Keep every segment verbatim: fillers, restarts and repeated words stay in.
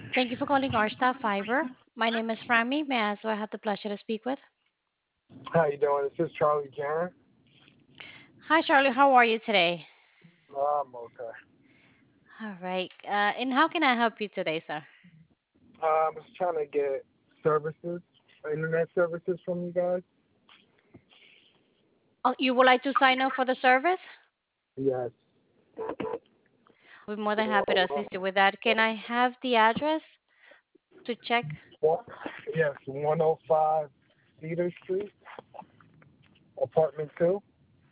Thank you for calling our staff fiber. My name is Rami. May I ask who I have the pleasure to speak with? How you doing? This is Charlie Karen. Hi, Charlie. How are you today? I'm okay. All right. Uh, and how can I help you today, sir? Uh, I was trying to get services, internet services from you guys. Oh, you would like to sign up for the service? Yes. I'll be more than happy to assist you with that. Can I have the address to check? Well, yes, one oh five Cedar Street, apartment two.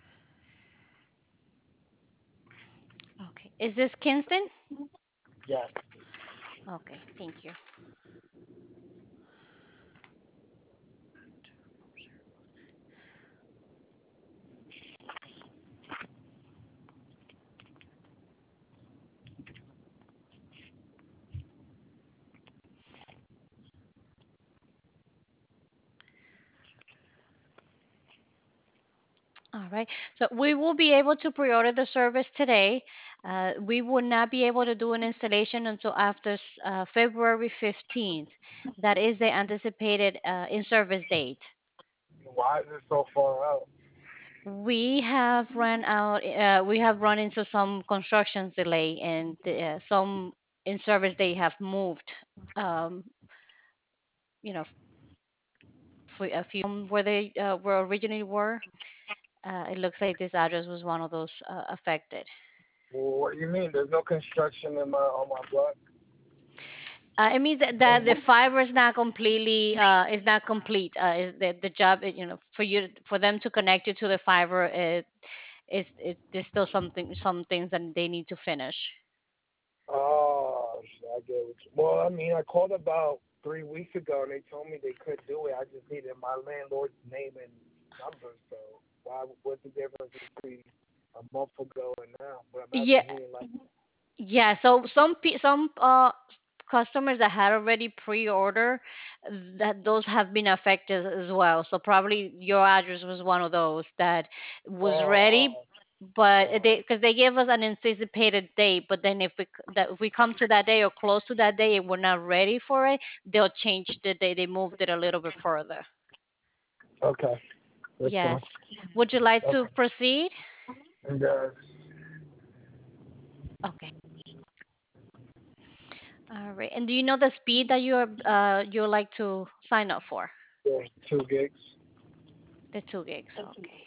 Okay. Is this Kingston? Yes. Okay. Thank you. All right. So we will be able to pre-order the service today. Uh, we will not be able to do an installation until after s- uh, February fifteenth. That is the anticipated uh, in-service date. Why is it so far out? We have run out, uh, we have run into some construction delay and uh, some in-service they have moved, um, you know, for a few from where they uh, were originally were. Uh, it looks like this address was one of those uh, affected. Well, what do you mean? There's no construction in my on my block. Uh, it means that, that the fiber is not completely uh, is not complete. Uh, is the the job uh, you know for you for them to connect you to the fiber it is it, there's still something some things that they need to finish. Oh, I get what you. Well, I mean, I called about three weeks ago and they told me they could do it. I just needed my landlord's name and number. So why? What's the difference between a month ago and now? But I'm Yeah, asking here, like, yeah. So some pe- some uh customers that had already pre-order that those have been affected as well. So probably your address was one of those that was ready, oh, but oh, they because they gave us an anticipated date. But then if we c- that if we come to that day or close to that day and we're not ready for it, they'll change the day. They moved it a little bit further. okay, that's Yes. fine. Would you like to Okay, proceed? and uh, Okay. All right. And do you know the speed that you're uh you like to sign up for? yeah, two gigs. The two gigs. Okay.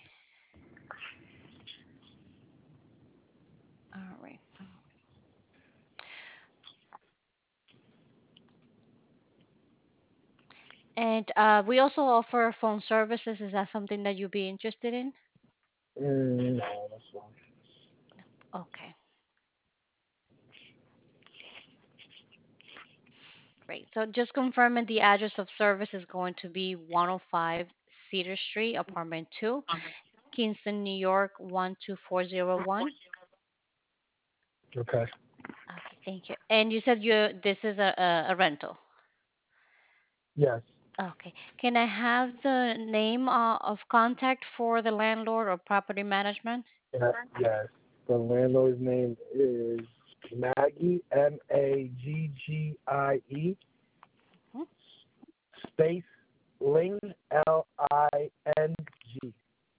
All right. And uh, we also offer phone services. Is that something that you'd be interested in? Mm, no, that's fine. Okay, great. So just confirming the address of service is going to be one oh five Cedar Street, apartment two, Kingston, New York one two four zero one. Okay. Okay, thank you. And you said you this is a, a, a rental. Yes. Okay. Can I have the name uh, of contact for the landlord or property management? Yeah, yes. The landlord's name is Maggie, M A G G I E, Mhm. space Ling, L I N G.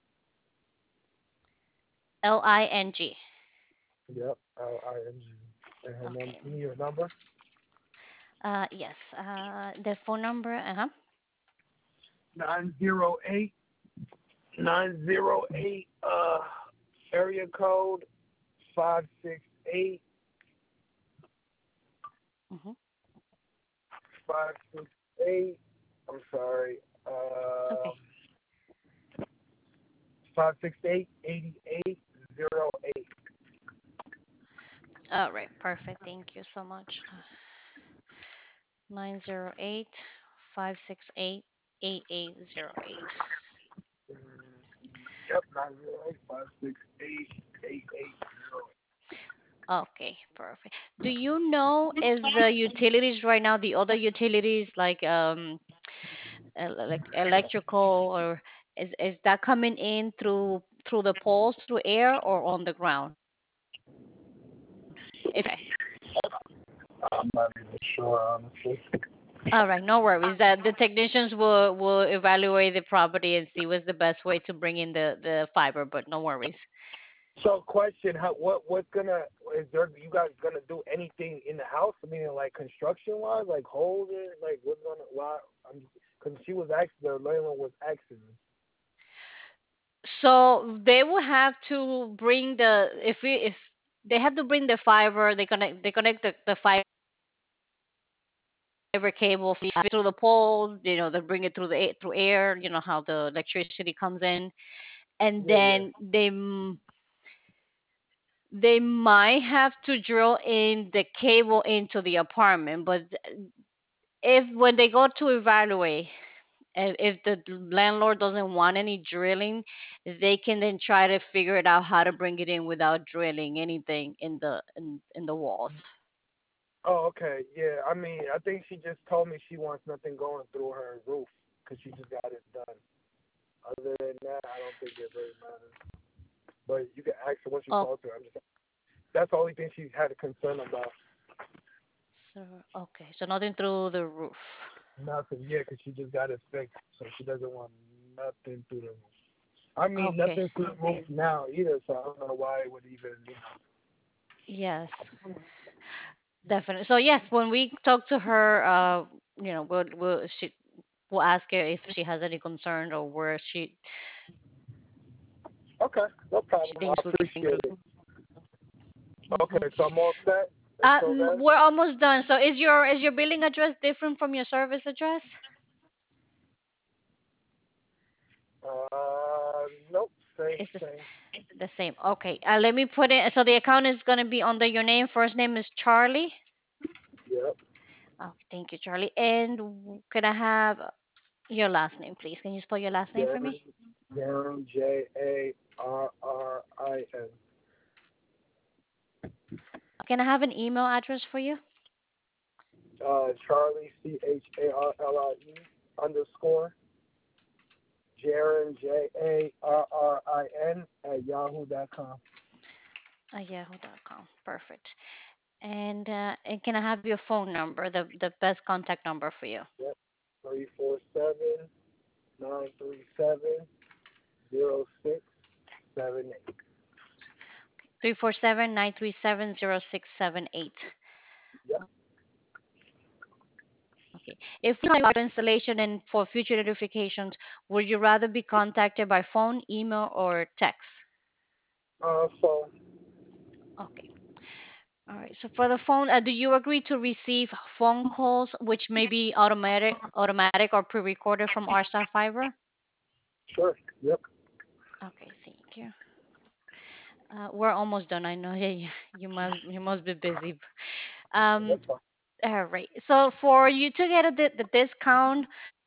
L I N G. Yep, L I N G. And her num- Okay. give me your number? Uh, yes. Uh, the phone number. Uh huh. Nine zero eight nine zero eight. Uh, area code five six eight Mm-hmm. five six eight. I'm sorry. Okay. Um, five six eight eighty eight zero eight. All right. Perfect. Thank you so much. Nine zero eight five six eight eight eight zero eight. Yep, nine zero eight five six eight eight eight zero. Okay, perfect. Do you know if the utilities right now, the other utilities like um el- like electrical or is is that coming in through through the poles, through air or on the ground? If I'm not even sure, honestly. All right, no worries. That the technicians will will evaluate the property and see what's the best way to bring in the the fiber, but no worries. So, question: How what what's gonna is there? You guys gonna do anything in the house? I mean, like construction wise, like hold it, like what's gonna why? I'm because she was asking, the landlord was asking. So they will have to bring the if we if they have to bring the fiber, they connect they connect the, the fiber cable through the pole. You know, they bring it through the a- through air. You know how the electricity comes in, and Yeah, yeah. then they m- they might have to drill in the cable into the apartment. But if when they go to evaluate, if if the landlord doesn't want any drilling, they can then try to figure it out how to bring it in without drilling anything in the in, in the walls. Oh, okay. Yeah, I mean, I think she just told me she wants nothing going through her roof because she just got it done. Other than that, I don't think it really matters. But you can ask her once you Oh, talk to her. I'm just that's the only thing she had a concern about. so okay, so nothing through the roof. Nothing, yeah, because she just got it fixed, so she doesn't want nothing through the roof. I mean, Okay, nothing through the roof now either, so I don't know why it would even, you know. yes, definitely. So yes, when we talk to her, uh, you know, we'll we'll she we'll ask her if she has any concern or where she Okay, no she problem. I thinks we can appreciate include. it. Hmm. Okay, so I'm all set Uh, until n- then. we're almost done. So is your is your billing address different from your service address? Uh, nope, same, It's the, s- same. the same. Okay. Uh, let me put it. So the account is going to be under your name. First name is Charlie. Yep. Oh, thank you, Charlie. And w- can I have your last name, please? Can you spell your last name for Darren, me? Darren, J A R R I N. Can I have an email address for you? Uh, Charlie, C H A R L I E underscore Jaren, J A R R I N at yahoo dot com. Uh, yahoo dot com. Perfect. And uh, and can I have your phone number, the the best contact number for you? Yep. Three four seven nine three seven zero six seven eight. Three four seven nine three seven zero six seven eight. Yep. Okay. If we have installation and for future notifications, would you rather be contacted by phone, email, or text? Uh, so Okay. All right. So for the phone, uh, do you agree to receive phone calls which may be automatic, automatic or pre-recorded from our Star Fiber? sure. Yep. Okay. Thank you. Uh, we're almost done. I know. Yeah, you, you must you must be busy. Um. That's fine. All right. So for you to get a, di- the discount,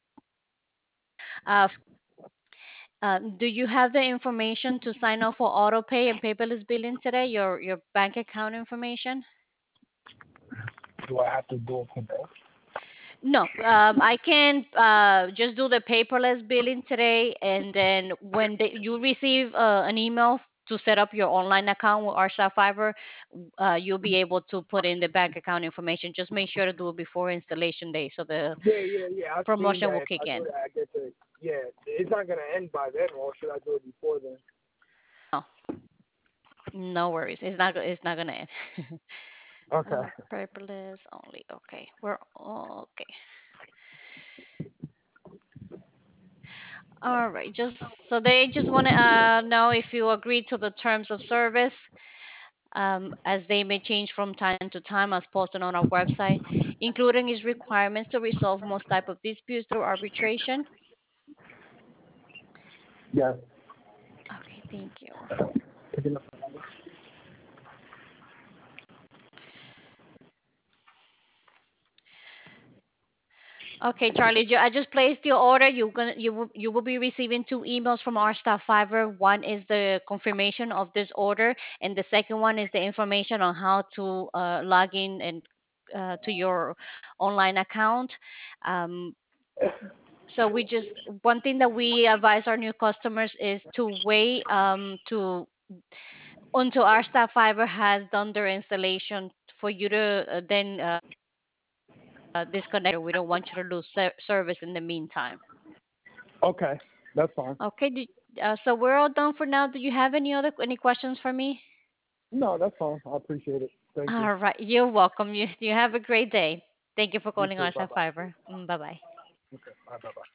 uh, Um, do you have the information to sign up for auto pay and paperless billing today? Your your bank account information? Do I have to do it today? No, um, I can uh, just do the paperless billing today, and then when they, you receive uh, an email f- to set up your online account with our Fiber, uh, you'll be able to put in the bank account information. Just make sure to do it before installation day, so the Yeah, yeah, yeah. I've seen promotion that. will If I kick do in. that, I get to. Yeah, it's not gonna end by then, or should I do it before then? No, no worries. It's not. go- It's not gonna end. Okay. Uh, paperless only. Okay, we're okay. All right. Just so they just want to uh, know if you agree to the terms of service, um, as they may change from time to time, as posted on our website, including its requirements to resolve most type of disputes through arbitration. Yeah. Okay. Thank you. Picking up. Okay, Charlie, ju- I just placed your order. You're gonna you will you will be receiving two emails from our staff fiber. One is the confirmation of this order, and the second one is the information on how to uh, log in and uh, to your online account. Um, so we just one thing that we advise our new customers is to wait um, to until our staff fiber has done their installation for you to uh, then uh, uh, disconnect. We don't want you to lose ser- service in the meantime. Okay, that's fine. Okay. Do, uh, so we're all done for now. Do you have any other any questions for me? No, that's fine. I appreciate it. Thank you. All right. You're welcome. You you have a great day. Thank you for You calling too. Bye Arsa bye. Fiber. Bye bye. Okay. Bye bye bye.